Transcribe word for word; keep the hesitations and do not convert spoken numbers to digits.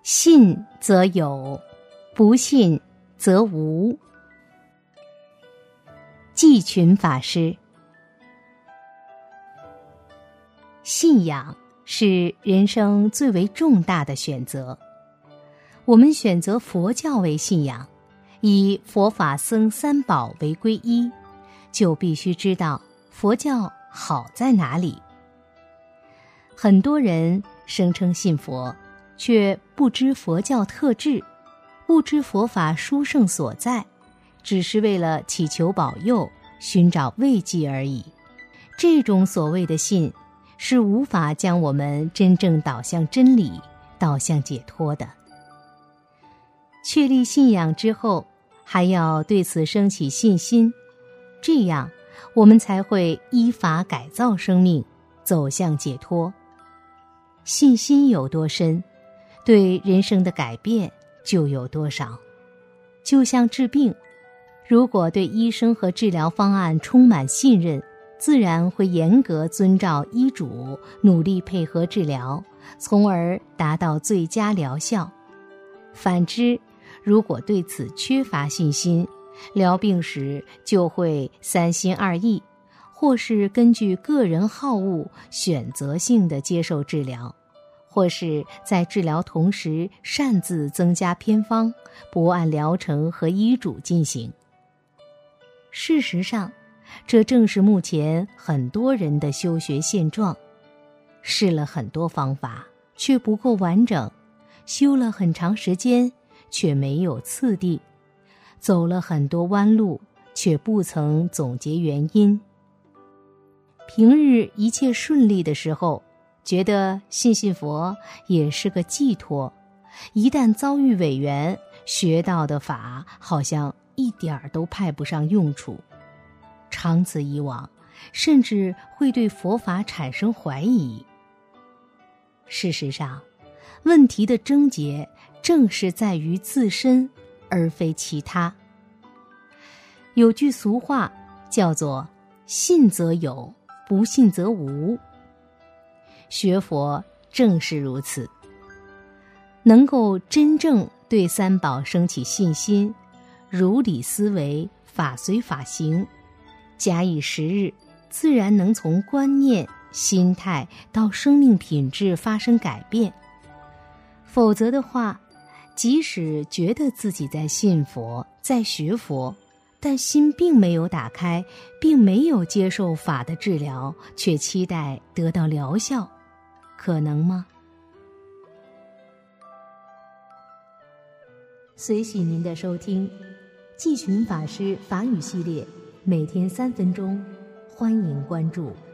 信则有，不信则无。季群法师。信仰是人生最为重大的选择。我们选择佛教为信仰，以佛法僧三宝为皈依，就必须知道佛教好在哪里。很多人声称信佛，却不知佛教特质，不知佛法殊胜所在，只是为了祈求保佑，寻找慰藉而已。这种所谓的信，是无法将我们真正导向真理，导向解脱的。确立信仰之后，还要对此升起信心，这样我们才会依法改造生命，走向解脱。信心有多深，对人生的改变就有多少。就像治病，如果对医生和治疗方案充满信任，自然会严格遵照医嘱，努力配合治疗，从而达到最佳疗效。反之，如果对此缺乏信心，疗病时就会三心二意，或是根据个人好恶选择性的接受治疗，或是在治疗同时擅自增加偏方，不按疗程和医嘱进行。事实上，这正是目前很多人的修学现状。试了很多方法，却不够完整；修了很长时间，却没有次第；走了很多弯路，却不曾总结原因。平日一切顺利的时候，觉得信信佛也是个寄托；一旦遭遇违缘，学到的法好像一点儿都派不上用处。长此以往，甚至会对佛法产生怀疑。事实上，问题的症结正是在于自身，而非其他。有句俗话叫做信则有，不信则无。学佛正是如此，能够真正对三宝升起信心，如理思维，法随法行，假以时日，自然能从观念、心态到生命品质发生改变。否则的话，即使觉得自己在信佛，在学佛，但心并没有打开，并没有接受法的治疗，却期待得到疗效，可能吗？随喜您的收听，季群法师法语系列，每天三分钟，欢迎关注。